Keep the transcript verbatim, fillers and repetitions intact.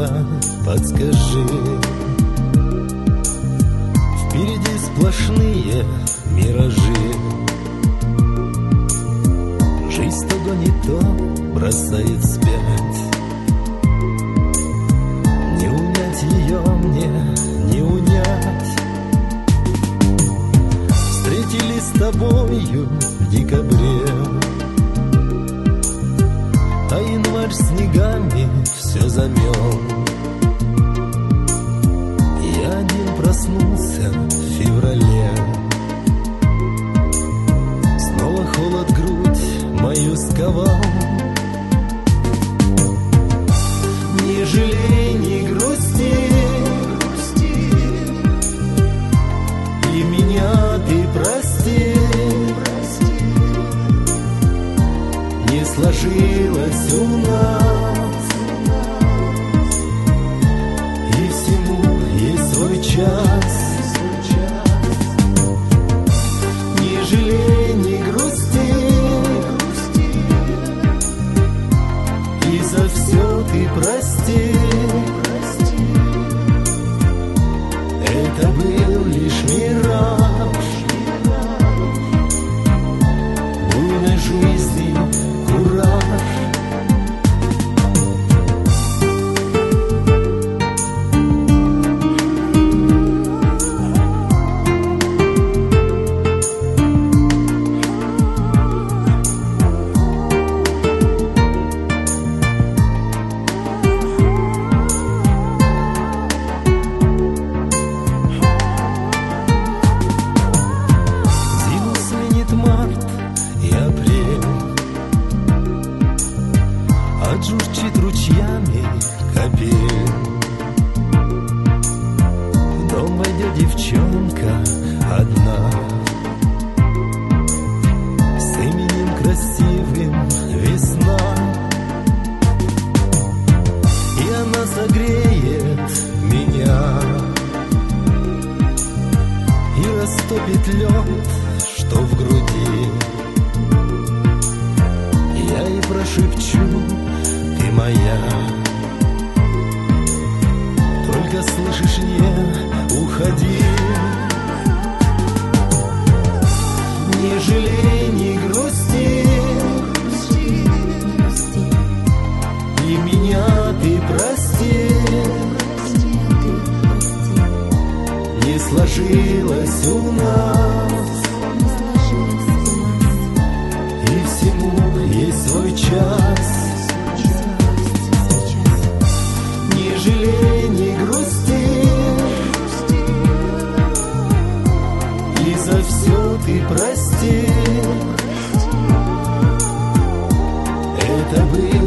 дорога, подскажи. Впереди сплошные миражи. Жизнь то гонит, то бросает вспять. Не унять ее мне, не унять. Встретились с тобою в декабре, а январь снегами все замел. Я один проснулся в феврале. Снова холод грудь мою сковал. Не жалей, не грусти, и меня ты прости. Не сложилось у нас, и всему есть свой час. Не жалей, не грусти, и за все ты прости. Это был лишь мираж буйной жизни, кураж. Отжурчит ручьями капель. В дом войдет девчонка одна, с именем красивым Весна. И она согреет меня и растопит лед, что в груди. Я ей прошепчу: ты моя. Только слышишь, не уходи. Не жалей, не грусти, и меня ты прости. Не сложилось у нас, и всему есть свой час. Не жалей, не грусти, и за все ты прости. Это было